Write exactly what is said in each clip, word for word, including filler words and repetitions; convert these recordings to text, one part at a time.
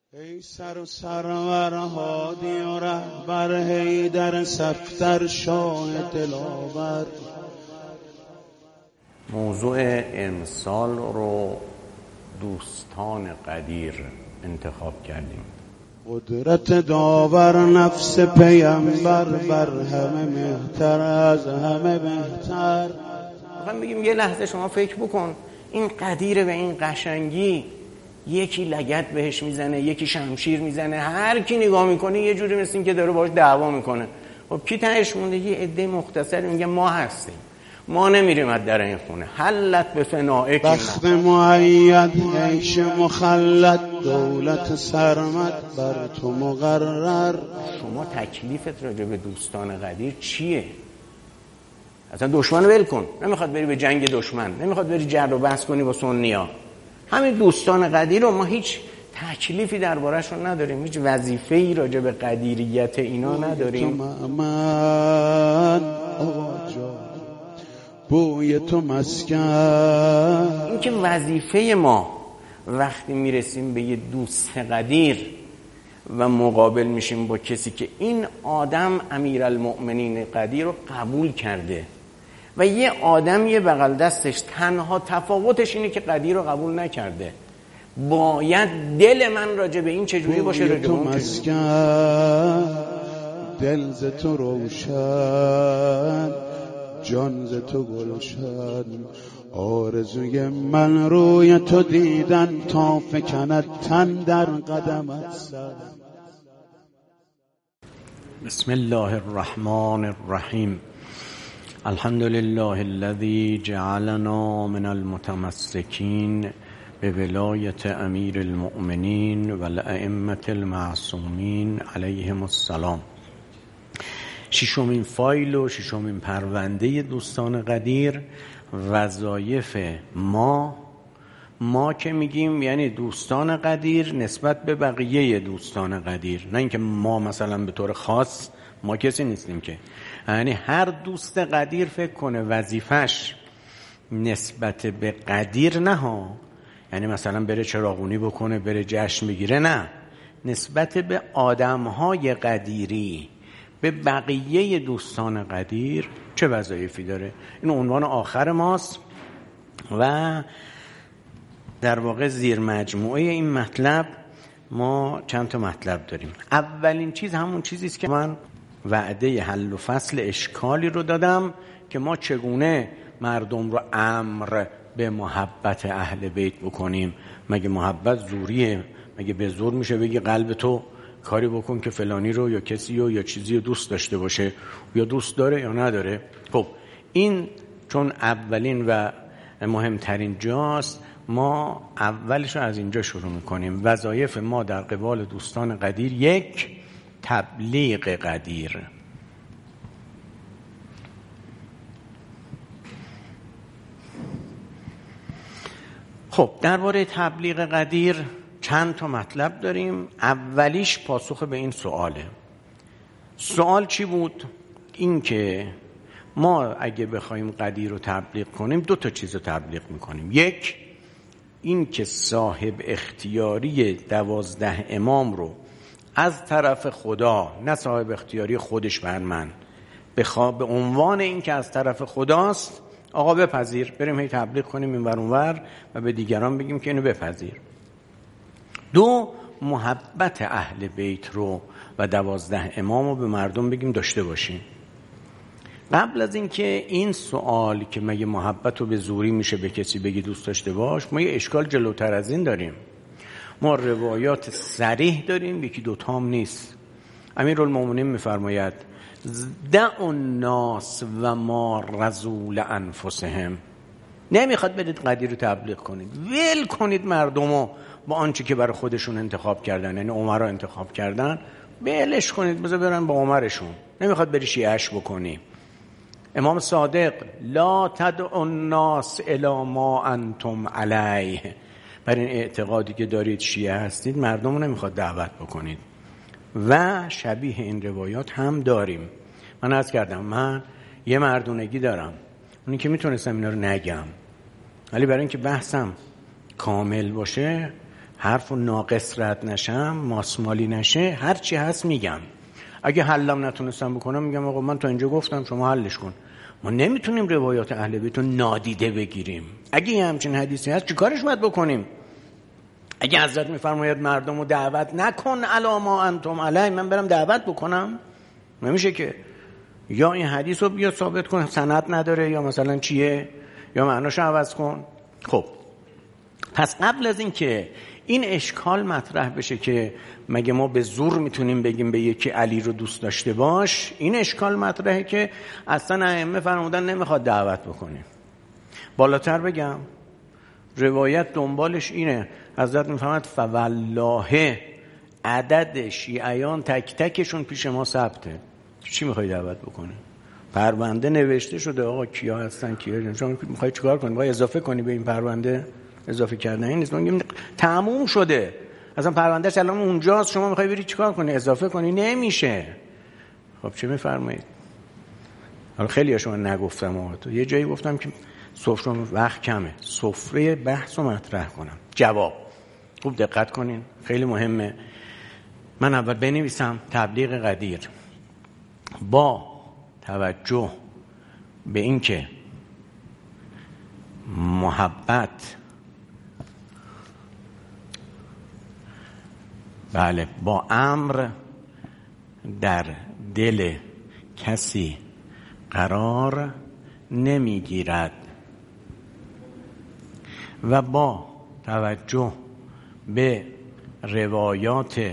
ای سر و سرور هادی و رهبر حیدر صفدر شاه دلاور. موضوع امسال رو دوستان قدیر انتخاب کردیم. قدرت داور نفس پیامبر بر همه مهتر از همه بهتر. میخوام بگیم یه لحظه شما فکر بکن، این قدیر به این قشنگی یکی لگد بهش میزنه، یکی شمشیر میزنه، هر کی نگاه میکنه یه جوری مثل این که داره باهاش دعوا میکنه. خب کی تهش مونده؟ یه عده مختصر میگه ما هستیم، ما نمیریم از در این خونه. حلت به فنائک بخت معید عیش مخلد دولت سرمد بر تو مقرر. شما تکلیفت راجع به دوستان قدیر چیه؟ اصلا دشمن رو ول کن، نمیخواد بری به جنگ دشمن، نمیخواد بری جر و بحث کنی با سنیا. همین دوستان قدیر رو ما هیچ تکلیفی درباره‌شون نداریم، هیچ وظیفه‌ای راجع به قدیریت اینا نداریم. من آقا جان بوی تو مسکن. این که وظیفه ما وقتی میرسیم به یه دوست قدیر و مقابل میشیم با کسی که این آدم امیرالمؤمنین قدیر رو قبول کرده و یه آدم یه بغل دستش تنها تفاوتش اینه که قدیر رو قبول نکرده، باید دل من راجع به این چجوری باشه؟ راجع به اون چجوری؟ دل ز تو روشن، جان ز تو گلشن، آرزوی من روی تو دیدن تا فکند تن در قدمت سر. بسم الله الرحمن الرحیم. الحمد لله الذي جعلنا من المتمسكين بولایت امیر المؤمنین و الائمة المعصومین علیهم السلام. ششمین فایل و ششمین پرونده دوستان قدیر، وظایف ما. ما که میگیم یعنی دوستان قدیر نسبت به بقیه دوستان قدیر، نه اینکه ما مثلا به طور خاص ما کسی نیستیم که، یعنی هر دوست قدیر فکر کنه وظیفش نسبت به قدیر نه ها، یعنی مثلا بره چراغونی بکنه، بره جشن بگیره، نه، نسبت به آدمهای قدیری، به بقیه دوستان قدیر چه وظایفی داره. این عنوان آخر ماست و در واقع زیر مجموعه این مطلب ما چند تا مطلب داریم. اولین چیز همون چیزیست که من وعده حل و فصل اشکالی رو دادم که ما چگونه مردم رو امر به محبت اهل بیت بکنیم. مگه محبت زوریه؟ مگه به زور میشه بگی قلب تو کاری بکن که فلانی رو یا کسی رو یا چیزی رو دوست داشته باشه، یا دوست داره یا نداره؟ خب این چون اولین و مهمترین جاست، ما اولش رو از اینجا شروع میکنیم. وظایف ما در قبال دوستان قدیر: یک، تبلیغ قدیر. خب درباره تبلیغ قدیر چند تا مطلب داریم. اولیش پاسخ به این سواله. سوال چی بود؟ این که ما اگه بخوایم قدیر رو تبلیغ کنیم دو تا چیز رو تبلیغ میکنیم. یک، این که صاحب اختیاری دوازده امام رو از طرف خدا، نه صاحب اختیاری خودش بر من، بخواه به عنوان این که از طرف خداست آقا بپذیر، بریم هی تبلیغ کنیم این ور اون ور و به دیگران بگیم که اینو بپذیر. دو، محبت اهل بیت رو و دوازده امام رو به مردم بگیم داشته باشیم. قبل از این که این سوال که مگه محبت رو به زوری میشه به کسی بگی دوست داشته باش، ما یه اشکال جلوتر از این داریم. ما روایات صریح داریم، یکی دوتا هم نیست. امیرالمومنین میفرماید دع الناس و ما رذول انفسهم. نمیخواد برید قدیر رو تبلیغ کنید، ول کنید مردمو با آنچه که برای خودشون انتخاب کردن، یعنی عمر رو انتخاب کردن، بلش کنید، بذار برن با عمرشون. نمیخواد بری شیعه‌اش بکنی. امام صادق لا تدع الناس الی ما انتم علیه. بر این اعتقادی که دارید شیعه هستید مردم رو نمیخواد دعوت بکنید. و شبیه این روایات هم داریم. من عرض کردم من یه مردونگی دارم، اونی که میتونستم اینا رو نگم، ولی برای اینکه بحثم کامل باشه حرف و ناقص رد نشم، ماسمالی نشه، هر چی هست میگم. اگه حلم نتونستم بکنم میگم آقا من تا اینجا گفتم شما حلش کن. ما نمیتونیم روایات اهل بیت رو نادیده بگیریم. اگه یه همچین حدیثی هست چیکارش باید بکنیم؟ اگه حضرت میفرماید مردم رو دعوت نکن الا ما انتم علی، من برم دعوت بکنم؟ نمیشه که. یا این حدیث رو بیا ثابت کن سند نداره، یا مثلا چیه، یا معناش عوض کن. خب پس قبل از این که این اشکال مطرح بشه که مگه ما به زور میتونیم بگیم به یکی علی رو دوست داشته باش، این اشکال مطرحه که اصلا ائمه فرمودن نمیخواد دعوت بکنیم. بالاتر بگم روایت دنبالش اینه، حضرت میفرماید فوالله عدد شیعیان تک تکشون پیش ما ثبته. چی میخوای دعوت بکنی؟ پرونده نوشته شده آقا کیا هستن کیا، شما میخوای چیکار کنی؟ میخوای اضافه کنی به این پرونده؟ اضافه کردن این نیست. میگیم تموم شده، اصلا پروندهش الان اونجاست، شما میخوای بری چیکار کنی؟ اضافه کنی؟ نمیشه. خب چه میفرمایید؟ حالا خیلی ها شما نگفتم آقا، تو یه جایی گفتم که سفره وقت کمه، سفره بحث رو مطرح کنم. جواب خوب دقت کنین، خیلی مهمه. من اول بنویسم تبلیغ قدیر با توجه به این که محبت بله با امر در دل کسی قرار نمیگیرد و با توجه به روایات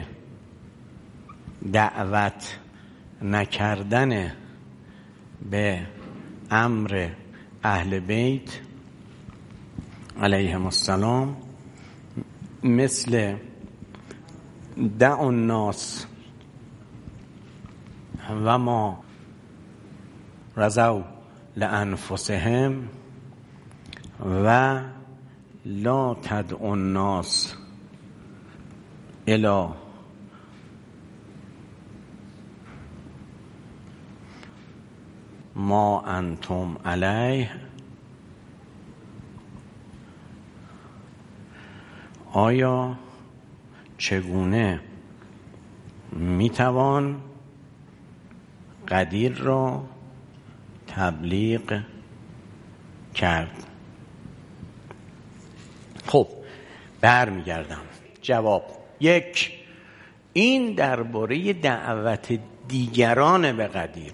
دعوت نکردن به امر اهل بیت علیهم السلام مثل دع الناس و ما رضوا لانفسهم و لا تدعوا الناس الی ما انتم علیه. آیا چگونه میتوان قدیر را تبلیغ کرد؟ خب برمیگردم. جواب یک، این درباره دعوت دیگران به قدیر،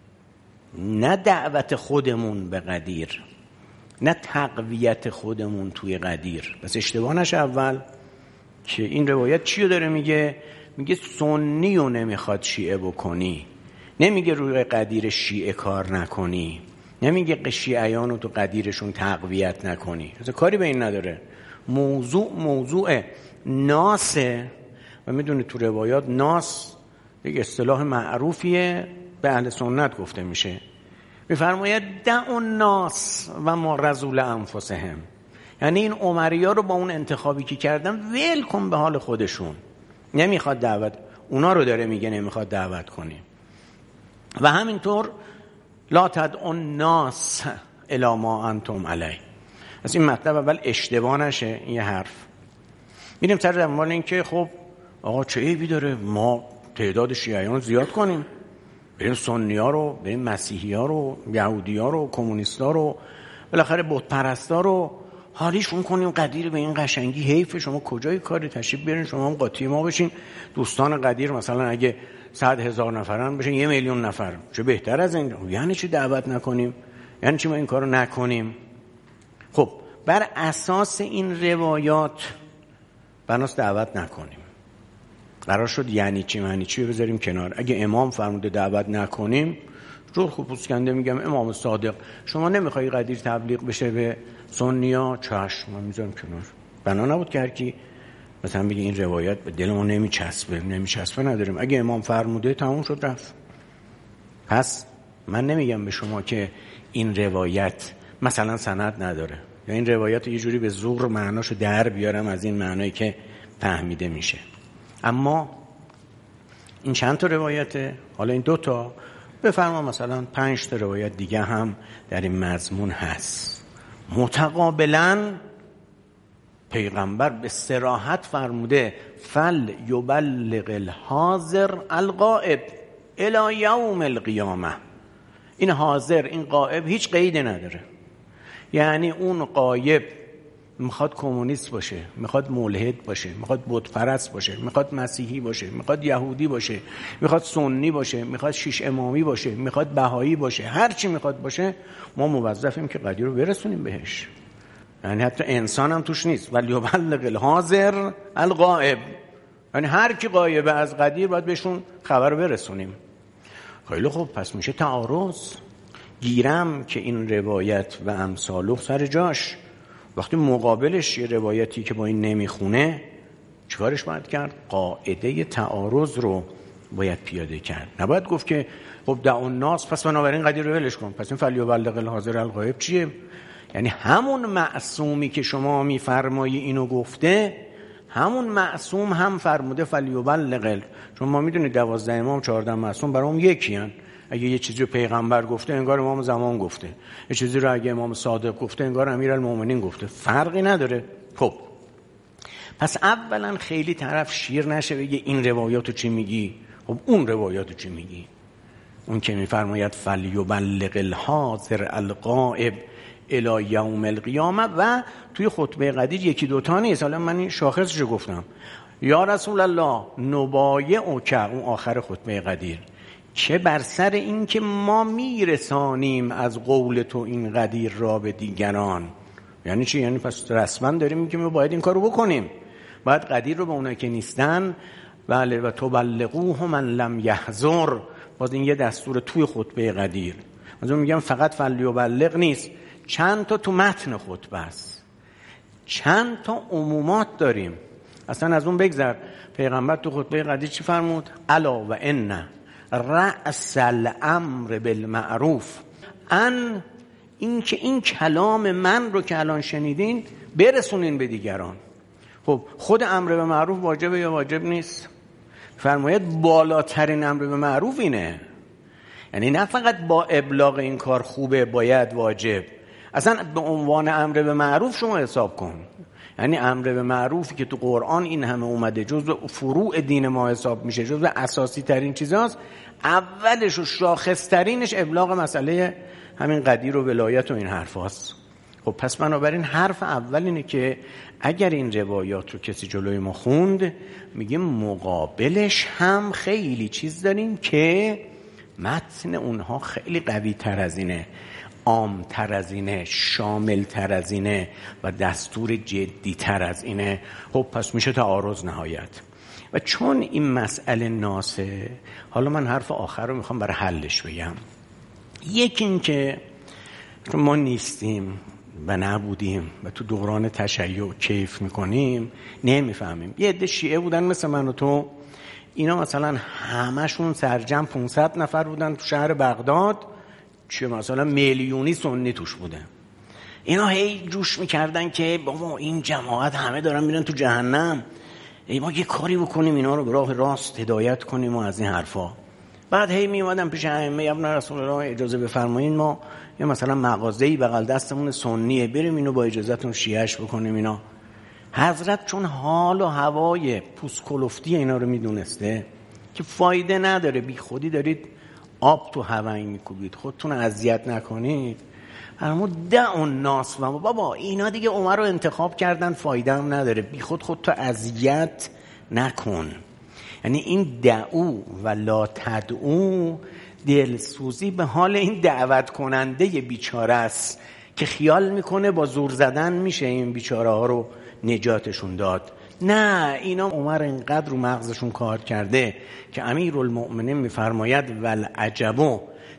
نه دعوت خودمون به قدیر، نه تقویت خودمون توی قدیر. پس اشتباه نشه اول که این روایت چی رو داره میگه؟ میگه سنی رو نمیخواد شیعه بکنی، نمیگه روی قدیر شیعه کار نکنی، نمیگه شیعیان رو تو قدیرشون تقویت نکنی، اصلا کاری به این نداره. موضوع موضوع ناسه و میدونی تو روایات ناس یک اصطلاح معروفیه، به اهل سنت گفته میشه. میفرماید دع الناس و ما رضوا انفسهم، یعنی این عمریا رو با اون انتخابی که کردن ول کن به حال خودشون. نمیخواد دعوت، اونا رو داره میگه نمیخواد دعوت کنی. و همینطور لا تدعوا الناس الی ما انتم علی. از این مطلب اول اشتباه نشه این یه حرف. میریم سر دنبال این که خب آقا چه عیبی داره ما تعداد شیعیان زیاد کنیم، بریم سنی ها رو، بریم مسیحی ها رو، یهودی ها رو، کمونیست ها رو، بالاخره بت پرست ها رو حالیشون کنیم قدیر به این قشنگی. حیف شما کجای کاری، تشریف بیارین شما هم قاطی ما بشین. دوستان قدیر مثلا اگه صد هزار نفرن بشین یه میلیون نفر، چه بهتر از این. یعنی چی دعوت نکنیم؟ یعنی چی ما این کارو نکنیم؟ خب بر اساس این روایات بناس دعوت نکنیم. قرار شد یعنی چی معنی چی بذاریم کنار. اگه امام فرموده دعوت نکنیم، رو خوب پوسکنده میگم امام صادق شما نمیخوای قدیر تبلیغ بشه به سنیا، چشم من میذارم کنار. بنا نبود که هر کی مثلا بگه این روایت به دل ما نمیچسبه، نمیچسبه نداریم. اگه امام فرموده تموم شد رفت. پس من نمیگم به شما که این روایت مثلا سند نداره یا این روایت یه جوری به زور معناشو در بیارم از این معنایی که فهمیده میشه. اما این چند تا روایته، حالا این دو تا بفرما مثلا پنج تا روایت دیگه هم در این مضمون هست. متقابلا پیغمبر به صراحت فرموده فل یبلغ الحاضر الغائب الی یوم القیامه. این حاضر، این غائب هیچ قیدی نداره. یعنی اون غایب میخواد کمونیست باشه، میخواد ملحد باشه، میخواد بت پرست باشه، میخواد مسیحی باشه، میخواد یهودی باشه، میخواد سنی باشه، میخواد شیش امامی باشه، میخواد بهایی باشه، هر چی میخواد باشه، ما موظفیم که قدیر رو برسونیم بهش. یعنی حتی انسان هم توش نیست. ولی یبلغ الحاضر الغائب، یعنی هر کی غایبه از قدیر باید بهشون خبر رو برسونیم. خیلی خوب، پس میشه تعارض. گیرم که این روایت و امثالو سر جاش، وقتی مقابلش یه روایتی که با این نمیخونه، چیکارش باید کرد؟ قاعده تعارض رو باید پیاده کرد. نباید گفت که خب دع الناس، پس بنابراین قدیر رو ولش کن، پس این فلیبلغ الحاضر الغایب چیه؟ یعنی همون معصومی که شما میفرمایی اینو گفته، همون معصوم هم فرموده فلیبلغ. چون ما میدونید دوازده امام چهارده معصوم برام یکی هن. اگه یه چیزی رو پیغمبر گفته انگار امام زمان گفته، یه چیزی رو اگه امام صادق گفته انگار امیرالمومنین گفته، فرقی نداره. خب پس اولا خیلی طرف شیر نشه بگه این روایاتو چی میگی، خب اون روایاتو چی میگی؟ اون که میفرماید فلیبلغ الحاضر الغائب الی یوم القیامه، و توی خطبه قدیر یکی دوتا نیست. حالا من این شاخصشو گفتم، یا رسول الله نبایعک، اون آخر خطبه قدیر، چه بر سر این که ما میرسانیم از قول تو این قدیر را به دیگران. یعنی چی؟ یعنی پس رسما داریم میگیم ما باید این کارو بکنیم، باید قدیر رو به اونایی که نیستن، بله، و تبلغوه من لم یحضر. باز این یه دستور توی خطبه قدیر. مثلا میگم فقط فلیبلغ نیست، چند تا تو متن خطبه است، چند تا عمومات داریم. اصلا از اون بگذر، پیغمبر تو خطبه قدیر چی فرمود؟ الا و ان رأس الامر بالمعروف، ان این که این کلام من رو که الان شنیدین برسونین به دیگران. خب خود امر به معروف واجبه یا واجب نیست؟ فرماید بالاترین امر به معروف اینه. یعنی نه فقط با ابلاغ این کار خوبه باید واجب، اصلا به عنوان امر به معروف شما حساب کن. یعنی امر به معروفی که تو قرآن این همه اومده جزو فروع دین ما حساب میشه، جزو اساسی ترین چیزاست، اولش و شاخص ترینش ابلاغ مسئله همین قدیر و ولایت و این حرف هاست. خب پس بنابراین حرف اول اینه که اگر این روایات رو کسی جلوی ما خوند، میگه مقابلش هم خیلی چیز داریم که متن اونها خیلی قوی تر از اینه، عام تر از اینه، شامل تر از اینه و دستور جدی تر از اینه. خب پس میشه تعارض نهایت. و چون این مسئله ناسه، حالا من حرف آخر رو میخوام برای حلش بگم. یکی این که ما نیستیم و نبودیم و تو دوران تشیع کیف میکنیم، نمیفهمیم. یه عده شیعه بودن مثل من و تو، اینا مثلا همشون سرجم پانصد نفر بودن تو شهر بغداد، چه مثلا میلیونی سنی توش بوده. اینا هی جوش میکردن که بابا این جماعت همه دارن میرن تو جهنم، ای ما یه کاری بکنیم اینا رو به راه راست هدایت کنیم و از این حرفا. بعد هی میومدن پیش ائمه، ابن رسول الله اجازه بفرمایید ما یه مثلا مغازه‌ای بغل دستمون سنیه، بریم اینو با اجازهتون شیعه‌اش بکنیم. اینا حضرت چون حال و هوای پوست کلفتی اینا رو میدونسته که فایده نداره، بی خودی دارید آب تو هوایی میکوبید، خودتون اذیت نکنید، اما دع الناس، و بابا اینا دیگه عمر رو انتخاب کردن، فایده هم نداره، بی خود خودتو اذیت نکن. یعنی این دعو و لا تدعو دلسوزی به حال این دعوت کننده بیچاره است که خیال میکنه با زور زدن میشه این بیچاره ها رو نجاتشون داد. نه، اینا عمر اینقدر رو مغزشون کار کرده که امیرالمؤمنین میفرماید والعجبو،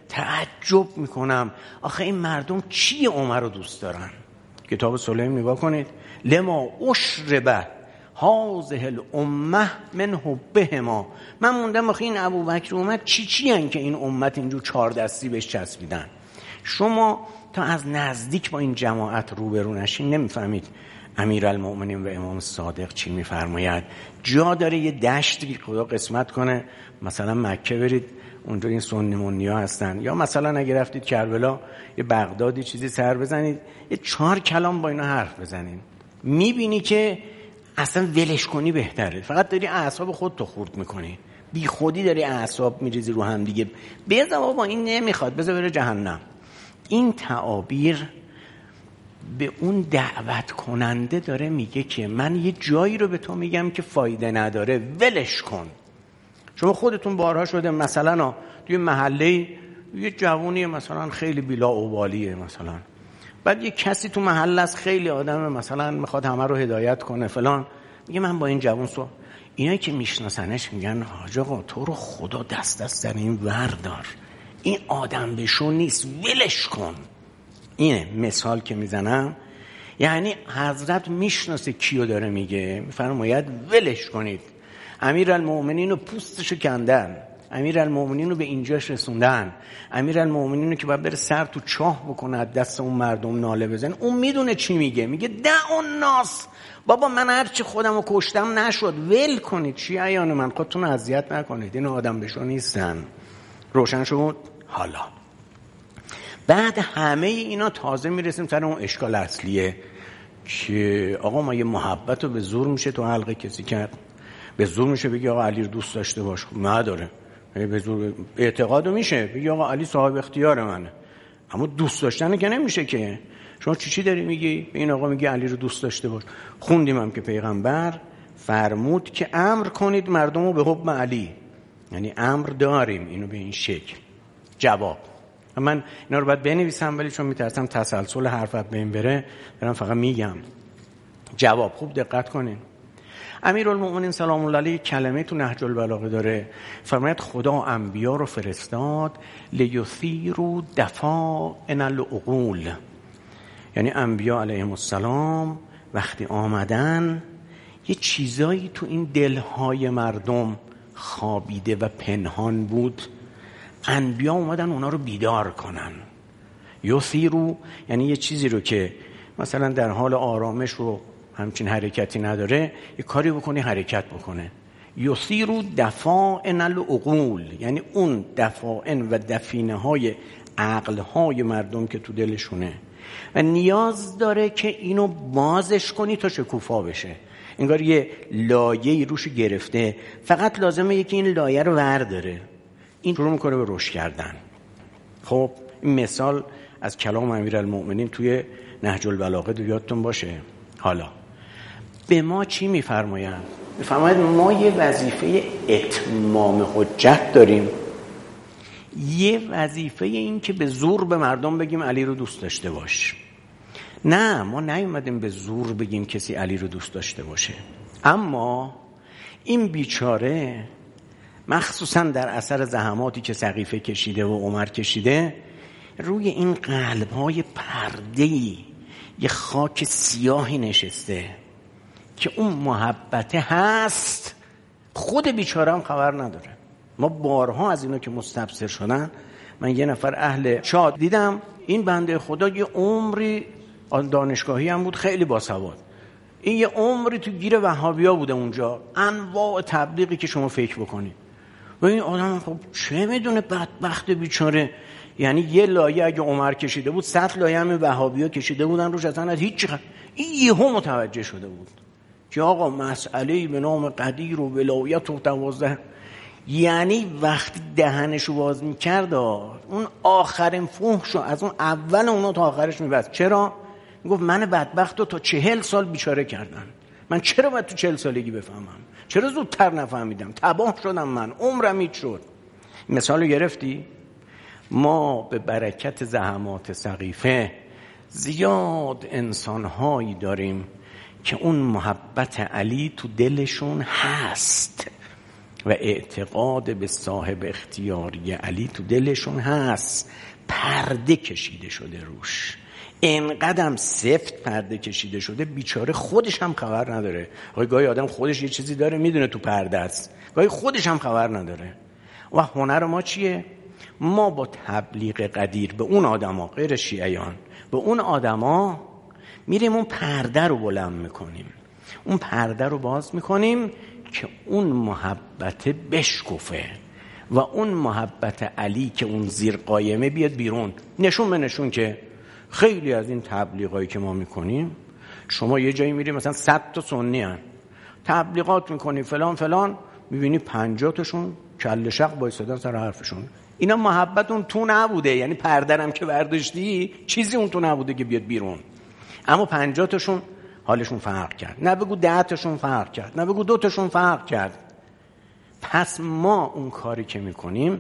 تعجب میکنم آخه این مردم چی عمر رو دوست دارن. کتاب سلیم نگاه کنید، لما اشربه هذه الامه من حبهما. من موندم آخه این ابوبکر اومد چی چی هن که این امت اینجور چهار دستی بهش چسبیدن. شما تا از نزدیک با این جماعت روبرو نشین نمیفهمید امیرالمؤمنین و امام صادق چی میفرماید. جا داره یه دشتی که خدا قسمت کنه مثلا مکه برید، اونجا این سنی منی ها هستن، یا مثلا اگه رفتید کربلا یه بغدادی چیزی سر بزنید، یه چهار کلام با اینا حرف بزنید. میبینی که اصلا ولش کنی بهتره، فقط داری اعصاب خودتو خورد میکنی، بی خودی داری اعصاب میریزی رو هم دیگه. بذار بابا این نمیخواد، بذار بره جهنم. این تعابیر به اون دعوت کننده داره میگه که من یه جایی رو به تو میگم که فایده نداره، ولش کن. شما خودتون بارها شده مثلا توی محله یه جوونی مثلا خیلی بیلا اوبالیه، مثلا بعد یه کسی تو محله است خیلی آدم مثلا میخواد همه رو هدایت کنه فلان، میگه من با این جوون سو اینایی که میشناسنش میگن حاج آقا تو رو خدا دست دست در این وردار، این آدم بشون نیست، ولش کن. اینه مثال که میزنم، یعنی حضرت میشناسه کیو داره میگه، میفرماید ولش کنید. امیرالمومنین رو پوستشو کندن، امیرالمومنین رو به اینجاش رسوندن، امیرالمومنین رو که باید بره سر تو چاه بکنه دست اون مردم ناله بزن، اون میدونه چی میگه، میگه دع الناس، بابا من هرچی خودم رو کشتم نشد، ول کنید، چی ایان من، خودتون اذیت نکنید، این آدم بشو نیستن. روشن شد؟ حالا بعد همه اینا تازه میرسیم سر اون اشکال اصلیه که آقا ما یه محبت رو به زور میشه تو حلقه کسی کرد، به زور میشه بگی آقا علی رو دوست داشته باش، خب نداره، به زور اعتقاد میشه بگی آقا علی صاحب اختیار منه، اما دوست داشتن که نمیشه که. شما چی چی داری میگی؟ این آقا میگه علی رو دوست داشته باش. خوندیم هم که پیغمبر فرمود که امر کنید مردم رو به حب علی، یعنی امر داریم اینو به این شکل. جواب من اینا رو باید بنویسم ولی چون میترسم تسلسل حرفت بین بره برام فقط میگم. جواب خوب دقت کنین. امیرالمومنین سلام الله علیه کلمه تو نهج البلاغه داره، فرماید خدا انبیا رو فرستاد لیثیروا دفائن العقول، یعنی انبیا علیهم السلام وقتی آمدن یه چیزایی تو این دلهای مردم خوابیده و پنهان بود، انبیا اومدن اونا رو بیدار کنن. یثیرو یعنی یه چیزی رو که مثلا در حال آرامش رو همچین حرکتی نداره، یه کاری بکنی حرکت بکنه. یثیرو دفائن العقول یعنی اون دفائن و دفینه های عقل های مردم که تو دلشونه و نیاز داره که اینو بازش کنی تا شکوفا بشه. انگار یه لایه‌ای روش گرفته، فقط لازمه یکی این لایه رو ورداره، این شروع میکنه به رشد کردن. خب این مثال از کلام امیرالمومنین توی نهج البلاغه دو یادتون باشه. حالا به ما چی میفرمایند؟ میفرماید ما یه وظیفه اتمام حجت داریم، یه وظیفه این که به زور به مردم بگیم علی رو دوست داشته باش. نه، ما نیومدیم به زور بگیم کسی علی رو دوست داشته باشه، اما این بیچاره مخصوصا در اثر زحماتی که سقیفه کشیده و عمر کشیده، روی این قلب‌های پرده‌ای یه خاک سیاهی نشسته که اون محبته هست، خود بیچاره هم خبر نداره. ما بارها از اینو که مستبصر شدن، من یه نفر اهل شاد دیدم، این بنده خدا یه عمری دانشگاهی هم بود، خیلی باسواد، این یه عمری تو گیر وهابیا بوده اونجا، انواع تبلیغی که شما فکر بکنید. و این آدم خب چه میدونه بدبخت بیچاره، یعنی یه لایه اگه عمر کشیده بود صد لایه هم وهابیا کشیده بودن روش، اصلا هیچ چیز. این یهو متوجه شده بود که آقا مسئله به نام قدیر و ولایت و دوازده، یعنی وقتی دهنشو باز میکرد اون آخرین فحشو از اون اول اونو تا آخرش میبست. چرا؟ میگفت من بدبختو تا چهل سال بیچاره کردن، من چرا باید تو چهل سالگی بفهمم؟ چرا زودتر نفهمیدم؟ تباه شدم، من عمرم هیچ شد. مثالو گرفتی؟ ما به برکت زحمات سقیفه زیاد انسانهایی داریم که اون محبت علی تو دلشون هست و اعتقاد به صاحب اختیاری علی تو دلشون هست، پرده کشیده شده روش، اینقدرم سفت پرده کشیده شده بیچاره خودش هم خبر نداره. گاهی آدم خودش یه چیزی داره میدونه تو پرده است، گاهی خودش هم خبر نداره. و هنر ما چیه؟ ما با تبلیغ قدیر به اون آدما، غیر شیعیان، به اون آدما میریم اون پرده رو بلند میکنیم، اون پرده رو باز میکنیم که اون محبت بشکفه و اون محبت علی که اون زیر قایمه بیاد بیرون. نشون به نشون که خیلی از این تبلیغایی که ما میکنیم شما یه جایی میری مثلا صد تا سنی هن تبلیغات میکنی فلان فلان، میبینی پنجاه تاشون کله شق بایستادن سر حرفشون. اینا محبت اون تو نبوده، یعنی پردرم که برداشتی چیزی اون تو نبوده که بیاد بیرون، اما پنجاه تاشون حالشون فرق کرد، نه بگو ده تاشون فرق کرد، نه بگو دو تاشون فرق کرد. پس ما اون کاری که میکنیم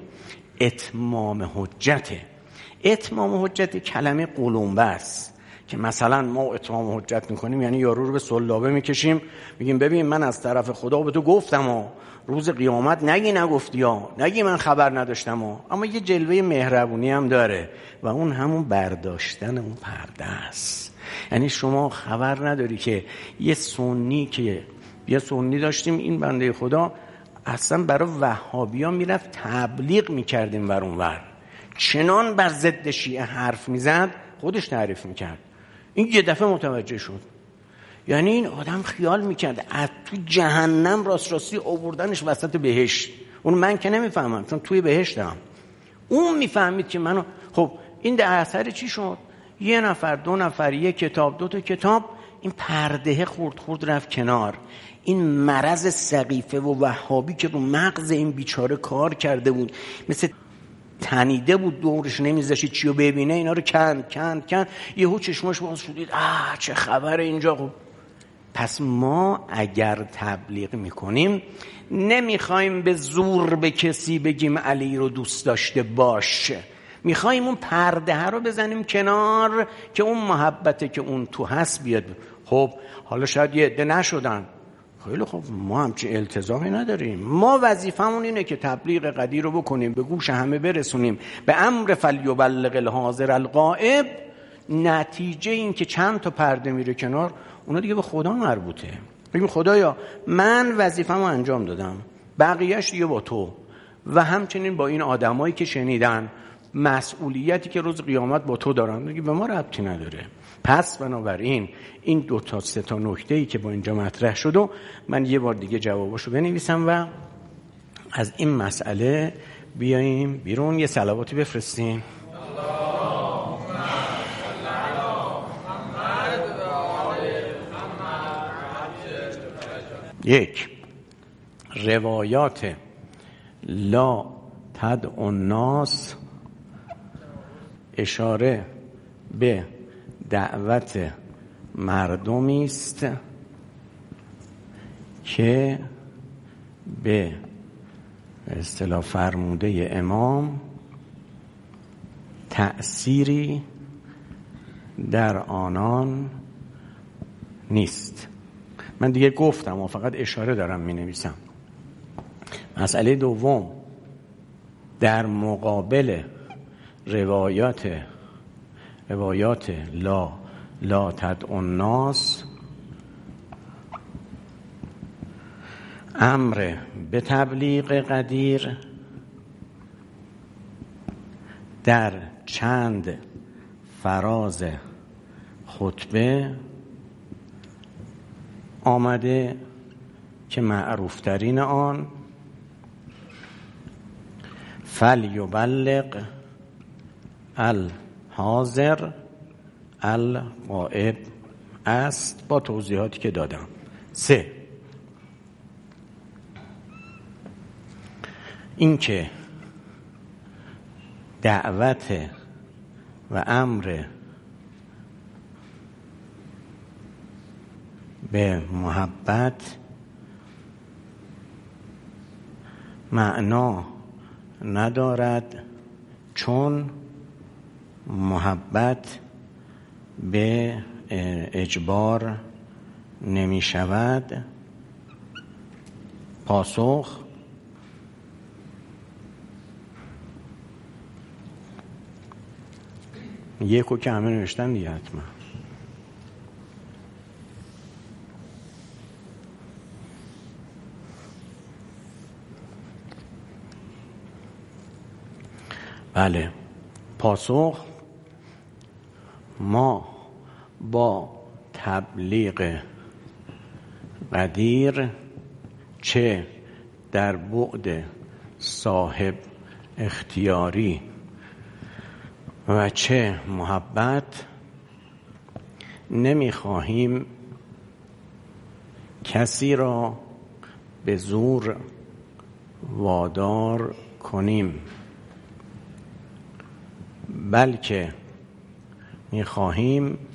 اتمام حجته. اتمام حجت کلمه قلمبه است که مثلا ما اتمام حجت میکنیم یعنی یارو رو به سلابه میکشیم، میگیم ببین من از طرف خدا به تو گفتم و روز قیامت نگی نگفتی یا نگی من خبر نداشتم و. اما یه جلوه مهربونی هم داره و اون همون برداشتن اون پرده است. یعنی شما خبر نداری که یه سنی که یه سنی داشتیم، این بنده خدا اصلا برای وهابیان میرفت تبلیغ میکردیم ور اون ور، چنان بر ضد شیعه حرف میزد خودش تعریف میکرد. این یه دفعه متوجه شد، یعنی این آدم خیال میکرد از تو جهنم راست راستی آوردنش وسط بهشت. اون من که نمیفهمم چون توی بهشتم، اون میفهمید که منو. خب این در اثر چی شد؟ یه نفر دو نفر یه کتاب دو تا کتاب، این پرده خورد خورد رفت کنار. این مرض سقیفه و وهابی که رو مغز این بیچاره کار کرده بود، مثل تنیده بود دورش نمیذاشید چیو ببینه، اینا رو کند کند کند، یهو چشماش باز شدید آه چه خبر اینجا. خب پس ما اگر تبلیغ میکنیم نمیخوایم به زور به کسی بگیم علی رو دوست داشته باش، میخوایم اون پرده رو بزنیم کنار که اون محبته که اون تو هست بیاد. خب حالا شاید یه عده نشدن، خیلی خب ما همچین التزامی نداریم. ما وظیفمون اینه که تبلیغ قدیر رو بکنیم، به گوش همه برسونیم، به امر فلیبلغ الحاضر الغائب. نتیجه این که چند تا پرده میره کنار، اونا دیگه به خدا مربوطه. بگیم خدایا من وظیفه‌مو انجام دادم، بقیه‌اش دیگه با تو و همچنین با این آدمایی که شنیدن، مسئولیتی که روز قیامت با تو دارن دیگه به ما ربطی نداره. پس بنابراین این دو تا سه تا نکته‌ای که با اینجا مطرح شد و من یه بار دیگه جواباشو بنویسم و از این مسئله بیاییم بیرون. یه صلواتی بفرستیم. یک، روایات لا تدع الناس اشاره به دعوت مردمی است که به اصطلاح فرموده امام تأثیری در آنان نیست. من دیگه گفتم و فقط اشاره دارم می نویسم. مسئله دوم، در مقابل روایات روایات لا لا تدع الناس امر به تبلیغ قدیر در چند فراز خطبه آمده که معروف ترین آن فلیبلغ الحاضر الغائب است، با توضیحاتی که دادم. سه، اینکه دعوت و امر به محبت معنا ندارد، چون محبت به اجبار نمی شود. پاسخ، یکو که همه نوشتن دیگه حتما. بله، پاسخ، ما با تبلیغ قدیر چه در بعد صاحب اختیاری و چه محبت نمیخواهیم کسی را به زور وادار کنیم، بلکه می‌خواهیم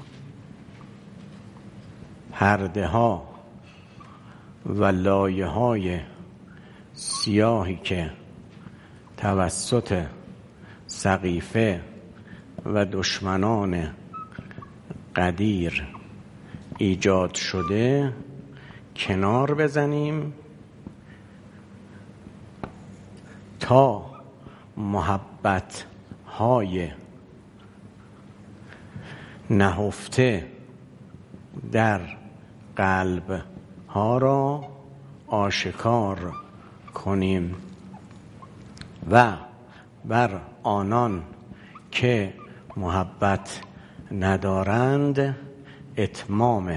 پرده ها و لایه های سیاهی که توسط سقیفه و دشمنان قدیر ایجاد شده کنار بزنیم تا محبت های نهفته در قلب ها را آشکار کنیم و بر آنان که محبت ندارند اتمام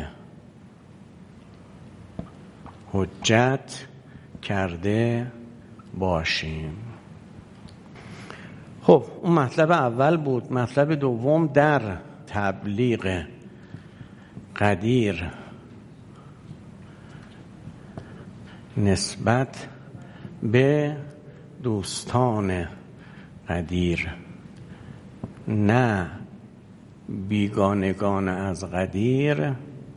حجت کرده باشیم. خب اون مطلب اول بود. مطلب دوم در تبلیغ قدیر نسبت به دوستان قدیر، نه بیگانگان از قدیر،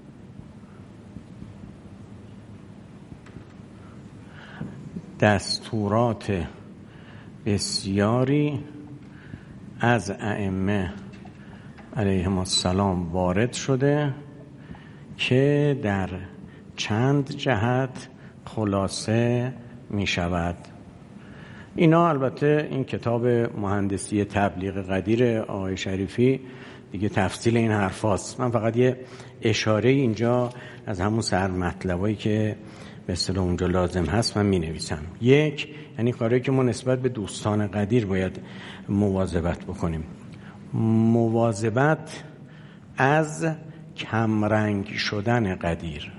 دستورات بسیاری از ائمه علیهم السلام وارد شده که در چند جهت خلاصه می شود. اینا البته این کتاب مهندسی تبلیغ قدیر آقای شریفی دیگه تفصیل این حرف هاست. من فقط یه اشاره اینجا از همون سر مطلبایی که به اصطلاح اونجا لازم هست من می نویسم. یک، یعنی کاری که ما نسبت به دوستان قدیر باید مواظبت بکنیم. مواظبت از کمرنگ شدن قدیر،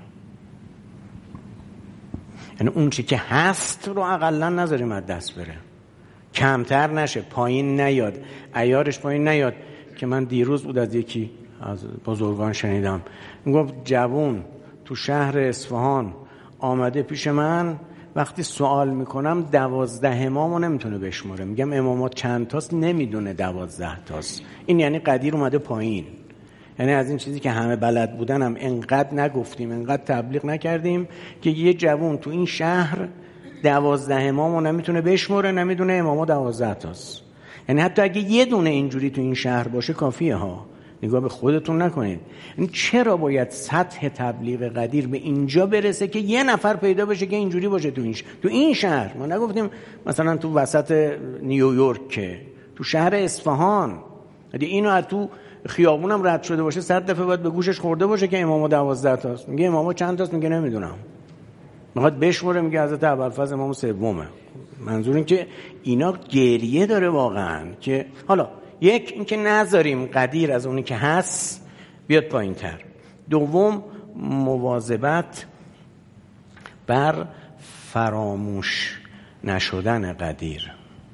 یعنی اون چی که هست رو اقلا نذاریم از دست بره، کمتر نشه، پایین نیاد، عیارش پایین نیاد. که من دیروز بود از یکی از بزرگان شنیدم میگفت جوون تو شهر اصفهان آمده پیش من، وقتی سوال میکنم دوازده امامو نمیتونه بشماره، میگم امامات چند تاست، نمیدونه دوازده تاست. این یعنی قدیر اومده پایین، یعنی از این چیزی که همه بلد بودن هم انقدر نگفتیم، انقدر تبلیغ نکردیم که یه جوون تو این شهر دوازده امامو نمیتونه بشماره، نمیدونه اماما دوازده تاست. یعنی حتی اگه یه دونه اینجوری تو این شهر باشه کافیه ها. نگاه به خودتون نکنید. یعنی چرا باید سطح تبلیغ قدیر به اینجا برسه که یه نفر پیدا بشه که اینجوری باشه تو این شهر؟ تو این شهر ما نگفتیم مثلا تو وسط نیویورک، که تو شهر اصفهان. اگه اینو از تو خیابونم رد شده باشه صد دفعه باید به گوشش خورده باشه که اماما دوازده تاست. میگه اماما چند تاست؟ میگه نمیدونم. میخواد بشموره، میگه حضرت ابوالفضل امام سومه. منظور این که اینا گریه داره واقعا. که حالا یک، این که نذاریم قدیر از اونی که هست بیاد پایین تر. دوم، مواظبت بر فراموش نشدن قدیر.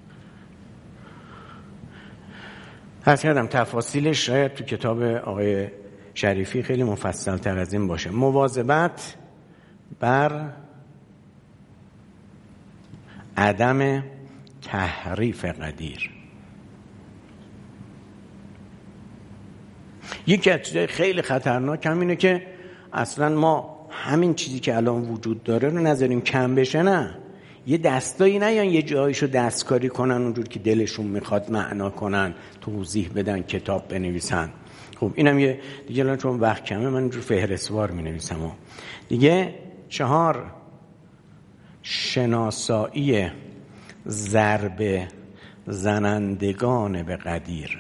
حس کردم تفاصیلش شاید تو کتاب آقای شریفی خیلی مفصل تر از این باشه. مواظبت بر عدم تحریف قدیر. یکی از چیزهای خیلی خطرناک همینه که اصلا ما همین چیزی که الان وجود داره رو نذاریم کم بشه. نه، یه دستایی نیان یه جایشو دستکاری کنن اونجور که دلشون میخواد معنا کنن، توضیح بدن، کتاب بنویسن. خب اینم یه دیگه، الان چون وقت کمه من اینجور فهرستوار مینویسم. دیگه چهار، شناسایی ضربه زنندگان به قدیر.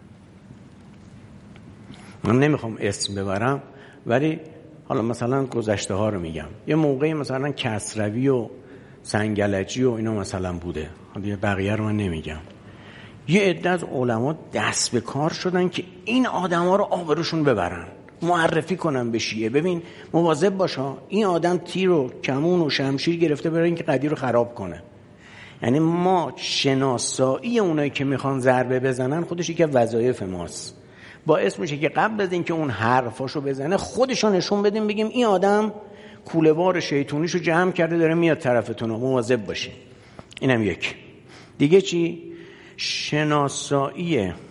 من نمیخوام اسم ببرم ولی حالا مثلا گذشته ها رو میگم. یه موقعی مثلا کسروی و سنگلجی و اینا مثلا بوده، حالا بقیه رو من نمیگم. یه عده از علما دست به کار شدن که این آدما رو آبروشون ببرن، معرفی کنن به شیعه. ببین مواظب باشا، این آدم تیر و کمون و شمشیر گرفته برای اینکه قدیر رو خراب کنه. یعنی ما شناسایی اونایی که میخوان ضربه بزنن خودش یکی از وظایف ماست. باعث میشه که قبل از اینکه اون حرفاشو بزنه خودشو نشون بدیم، بگیم این آدم کوله‌بار شیطونیشو جمع کرده داره میاد طرفتون، مواظب باشین. اینم یک. دیگه چی؟ شناسایی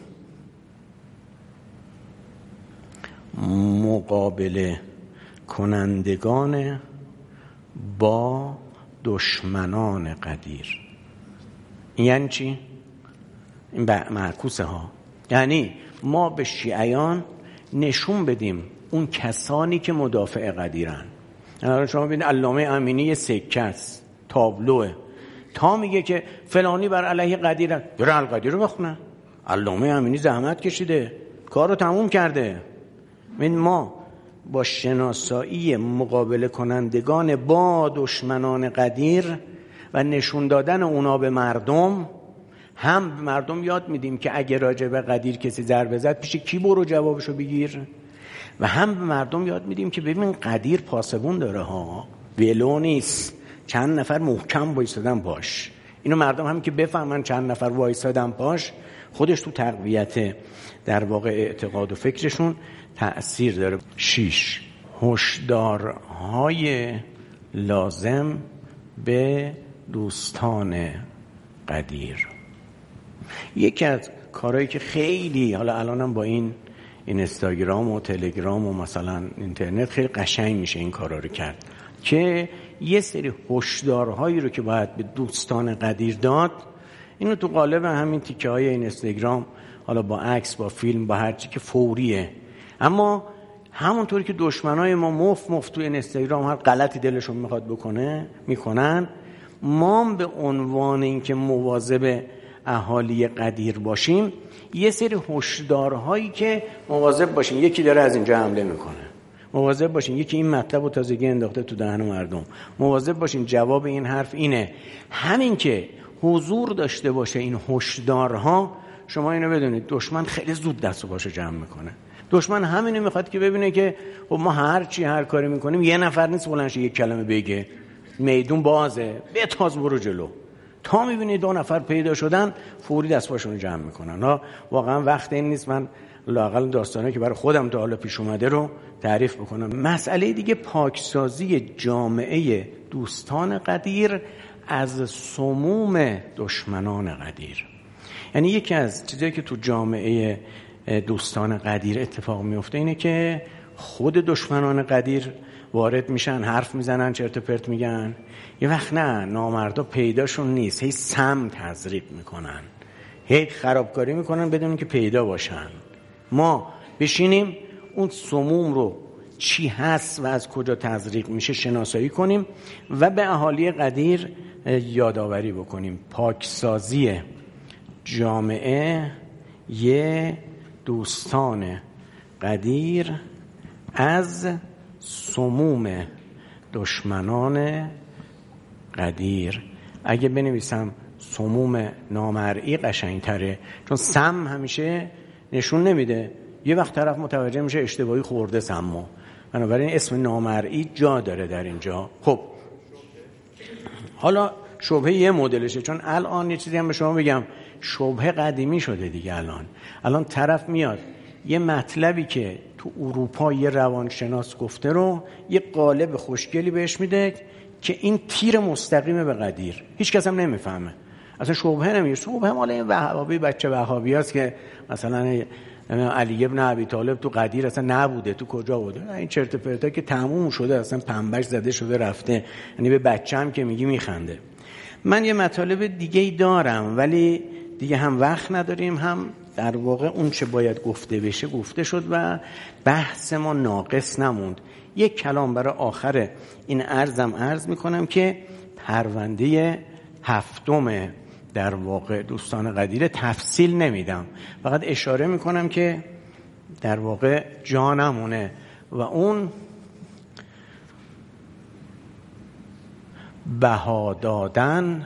مقابله کنندگان با دشمنان قدیر. این یعنی چی؟ این معکوسه ها. یعنی ما به شیعیان نشون بدیم اون کسانی که مدافع قدیرن. یعنی شما ببینید علامه امینی یه سکه است، تابلوه، تا میگه که فلانی بر علیه قدیرن، بره القدیر رو بخونه. علامه امینی زحمت کشیده، کار رو تموم کرده. این ما با شناسایی مقابله کنندگان با دشمنان قدیر و نشون دادن اونا به مردم، هم به مردم یاد میدیم که اگه راجع به قدیر کسی ضربه زد پیش کی برو جوابشو بگیر، و هم به مردم یاد میدیم که ببین قدیر پاسبون داره ها، ولو نیست، چند نفر محکم وایسادن باش. اینو مردم هم که بفهمن چند نفر وایسادن باش، خودش تو تقویت در واقع اعتقاد و فکرشون تأثیر داره. شش، هشدارهای لازم به دوستان قدیر. یکی از کارهایی که خیلی حالا الانم با این اینستاگرام و تلگرام و مثلا اینترنت خیلی قشنگ میشه این کارا رو کرد، که یه سری هشدارهایی رو که باید به دوستان قدیر داد، اینو تو قالب همین تیکه های اینستاگرام، حالا با عکس، با فیلم، با هر چی که فوریه. اما همونطوری که دشمنای ما مف مف توی اینستاگرام هر غلطی دلشون میخواد بکنه میکنن، ما به عنوان اینکه مواظب اهالی قدیر باشیم، یه سری هشدارهایی که مواظب باشین یکی داره از اینجا حمله میکنه، مواظب باشین یکی این مطلب رو تازگی انداخته تو دهن مردم، مواظب باشین جواب این حرف اینه. همین که حضور داشته باشه این هشدارها، شما اینو بدونید دشمن خیلی زود دست و پاشو جمع میکنه. دشمن همینو میخواد که ببینه که ما هر چی هر کاری میکنیم یه نفر نیست بلند شه یک کلمه بگه، میدون بازه، بتاز برو جلو. تا میبینی دو نفر پیدا شدن فوری دست پاشون رو جمع میکنن. ها واقعا وقت این نیست من لااقل داستانه که برای خودم تا حالا پیش اومده رو تعریف بکنم. مسئله دیگه پاکسازی جامعه دوستان قدیر از سموم دشمنان قدیر. یعنی یکی از چیزایی که تو جامعه دوستان قدیر اتفاق میفته اینه که خود دشمنان قدیر وارد میشن، حرف میزنن، چرت و پرت میگن. یه وقت نه، نامردا پیداشون نیست، هی سم تزریق میکنن، هی خرابکاری میکنن بدون که پیدا باشن. ما بشینیم اون سموم رو چی هست و از کجا تزریق میشه شناسایی کنیم و به اهالی قدیر یادآوری بکنیم. پاکسازی جامعه یه دوستان قدیر از سموم دشمنان قدیر. اگه بنویسم سموم نامرئی قشنگتره، چون سم همیشه نشون نمیده، یه وقت طرف متوجه میشه اشتباهی خورده سمو، بنابراین اسم نامرئی جا داره در اینجا. خب حالا شبهه یه مدلشه، چون الان یه چیزی هم به شما بگم، شبهه قدیمی شده دیگه. الان الان طرف میاد یه مطلبی که تو اروپا یه روانشناس گفته رو یه قالب خوشگلی بهش میده که این تیر مستقیم به قدیر، هیچ کس هم نمیفهمه، اصلا شبهه نمیگه. شبهه مال این وهابی بچه وهابی هست که مثلا علی ابن ابی طالب تو قدیر اصلا نبوده، تو کجا بوده، این چرت و پرتا که تموم شده، اصلا پنبش زده شده رفته. یعنی به بچه‌م که میگی میخنده. من یه مطالب دیگه ای دارم ولی دیگه هم وقت نداریم، هم در واقع اون چه باید گفته بشه گفته شد و بحث ما ناقص نموند. یک کلام برای آخر این عرضم عرض میکنم که پرونده هفتم در واقع دوستان قدیر تفصیل نمیدم، فقط اشاره میکنم که در واقع جا نمونه و اون بها دادن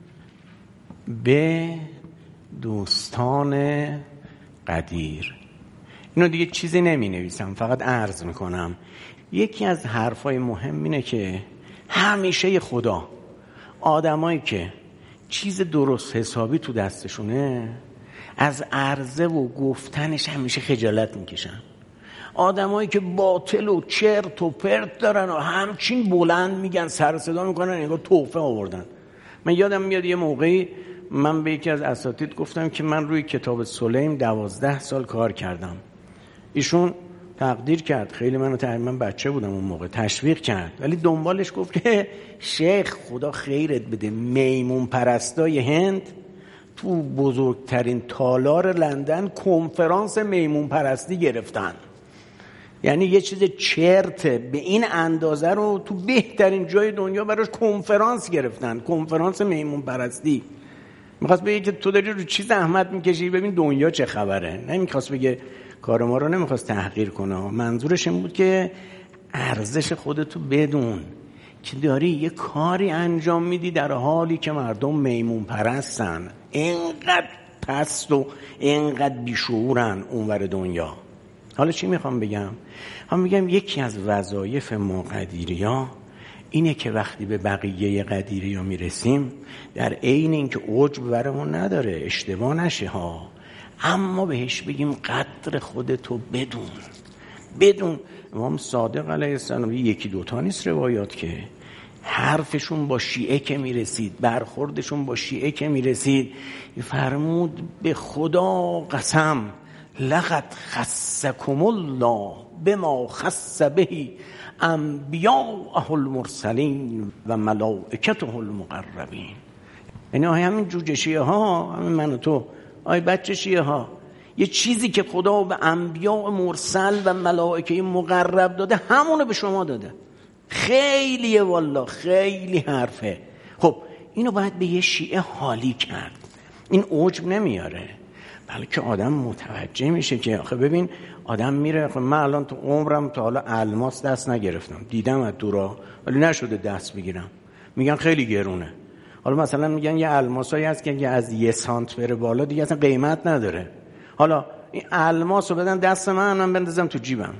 به دوستان قدیر. اینو دیگه چیزی نمی نویسم، فقط عرض میکنم. یکی از حرفای مهم اینه که همیشه خدا آدمایی که چیز درست حسابی تو دستشونه از عرضه و گفتنش همیشه خجالت میکشن. آدمایی که باطل و چرت و پرت دارن و همچین بلند میگن، سر صدا میکنن انگار تحفه آوردن. من یادم میاد یه موقعی من به یکی از اساتید گفتم که من روی کتاب سلیم دوازده سال کار کردم. ایشون تقدیر کرد، خیلی منو تقریبا بچه بودم اون موقع، تشویق کرد، ولی دنبالش گفت که شیخ خدا خیرت بده، میمون پرستای هند تو بزرگترین تالار لندن کنفرانس میمون پرستی گرفتن. یعنی یه چیز چرته به این اندازه رو تو بهترین جای دنیا براش کنفرانس گرفتن، کنفرانس میمون پرستی. میخواست بگه که تو داری رو چی زحمت میکشی، ببین دنیا چه خبره. نمیخواست بگه کار ما رو نمیخواست تحقیر کنه، منظورش این بود که ارزش خودتو بدون که داری یه کاری انجام میدی در حالی که مردم میمون پرستن، اینقدر پست و اینقدر بیشعورن اونور دنیا. حالا چی میخوام بگم؟ هم میگم یکی از وظایف ما قدیریا اینه که وقتی به بقیه قدیریا میرسیم در عین اینکه عجب برمون نداره، اشتباه نشه ها، اما بهش بگیم قدر خودتو بدون. بدون امام صادق علیه السلام یکی دوتا نیست روایات که حرفشون با شیعه که میرسید، برخوردشون با شیعه که میرسید، فرمود به خدا قسم لقد خصکم الله بما خص به انبیاءه المرسلین و ملائکته المقربین. یعنی همین جوجه شیعه ها، همین من و تو، آی بچه شیعه ها، یه چیزی که خدا به انبیاء مرسل و ملائکه مقرب داده همونو به شما داده. خیلیه والله، خیلی حرفه. خب اینو باید به یه شیعه حالی کرد. این عجب نمیاره، بلکه آدم متوجه میشه که آخه ببین آدم میره، آخه من الان تو عمرم تا حالا الماس دست نگرفتم، دیدم از دورا ولی نشده دست بگیرم. میگن خیلی گرونه. حالا مثلا میگن یه الماسایی هست که از یه سانت بره بالا دیگه اصلا قیمت نداره. حالا این الماسو بدن دست من، من بندازم تو جیبم.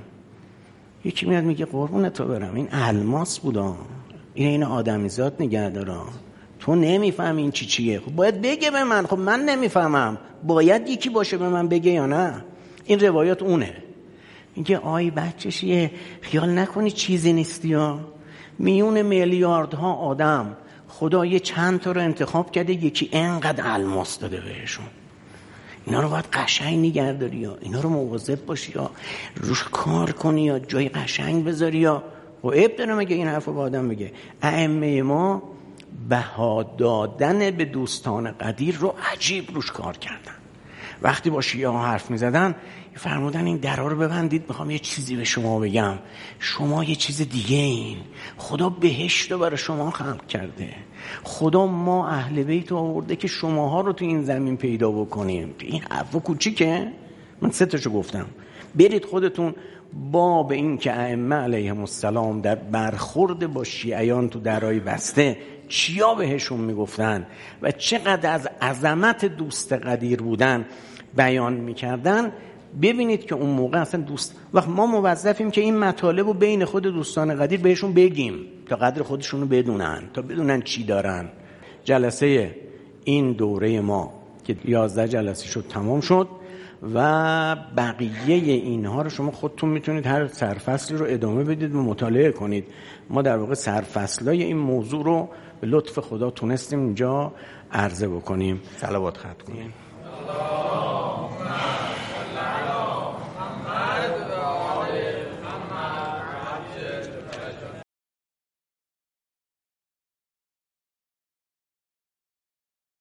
یکی میاد میگه قربون تو برم این الماس بودا، این این آدمیزاد نگه داره، تو نمیفهمی این چی چیه. خب باید بگه به من. خب من نمیفهمم، باید یکی باشه به من بگه یا نه؟ این روایات اونه. میگه آی بچه‌شیه خیال نکنی چیزی نیستی یا میون میلیاردها آدم خدا یه چند تا رو انتخاب کرده، یکی اینقدر الماس داده بهشون. اینا رو باید قشنگ نگهداری یا اینا رو مواظب باشی یا روش کار کنی یا جای قشنگ بذاری یا و عیب داره مگه این حرفو با آدم بگه. ائمه ما بها دادن به دوستان قدیر رو عجیب روش کار کردن. وقتی با شیعه ها حرف می زدن فرمودن این درها رو ببندید، میخوام یه چیزی به شما بگم، شما یه چیز دیگه این، خدا بهشت رو برای شما خلق کرده، خدا ما اهل بیت رو آورده که شماها رو تو این زمین پیدا بکنیم. این حرف کوچیکه، من سه تاشو گفتم. برید خودتون با به این که ائمه علیهم السلام در برخورد با شیعیان تو درهای بسته چیا بهشون میگفتن و چقدر از عظمت دوست قدیر بودن بیان میکردن، ببینید که اون موقع اصلا دوست وقت ما موظفیم که این مطالب رو بین خود دوستان قدیر بهشون بگیم تا قدر خودشونو بدونن، تا بدونن چی دارن. جلسه این دوره ما که یازده جلسه شد تمام شد و بقیه اینها رو شما خودتون میتونید هر سرفصلی رو ادامه بدید و مطالعه کنید. ما در واقع سرفصلای این موضوع رو به لطف خدا تونستیم اینجا عرضه بکنیم. صلوات ختم کنیم.